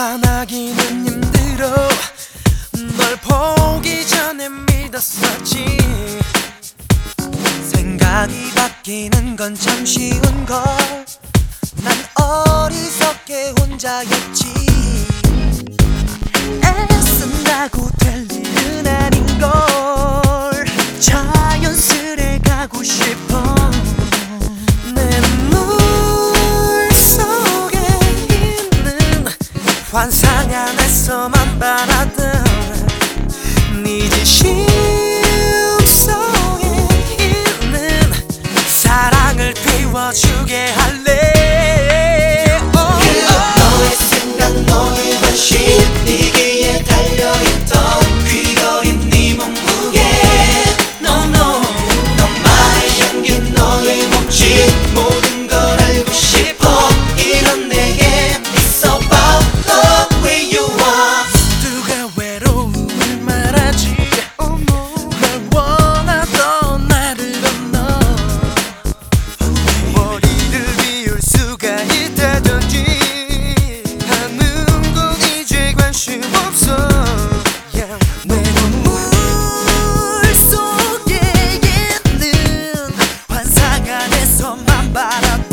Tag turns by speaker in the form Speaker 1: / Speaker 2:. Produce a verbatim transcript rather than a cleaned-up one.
Speaker 1: 반하기는 힘들어. 널 보기 전에 믿었었지. 생각이 바뀌는 건 참 쉬운 걸. 난 어리석게 혼자였지. 애쓴다고 될 일은 아닌걸. 자연스레 가고 싶어. 내 물 속에 있는 환상 안에서만 바라던 네 지심 속에 있는 사랑을 피워주게 할래.
Speaker 2: 너의 생각 너의 관심 네 귀에 달려있던 귀걸이 네 몸무게 No no 너만의 향기 너의 몸짓 모든 걸 알고 싶어. 이런 내게 있어봐 Love where you are.
Speaker 1: 누가 외로움을 말하지. 널 원하던 나를 건너 머리를 비울 수가 있다던지 하는 건 이제 관심 없어. 내 눈물 속에 있는 환상 안에서만 바라봐.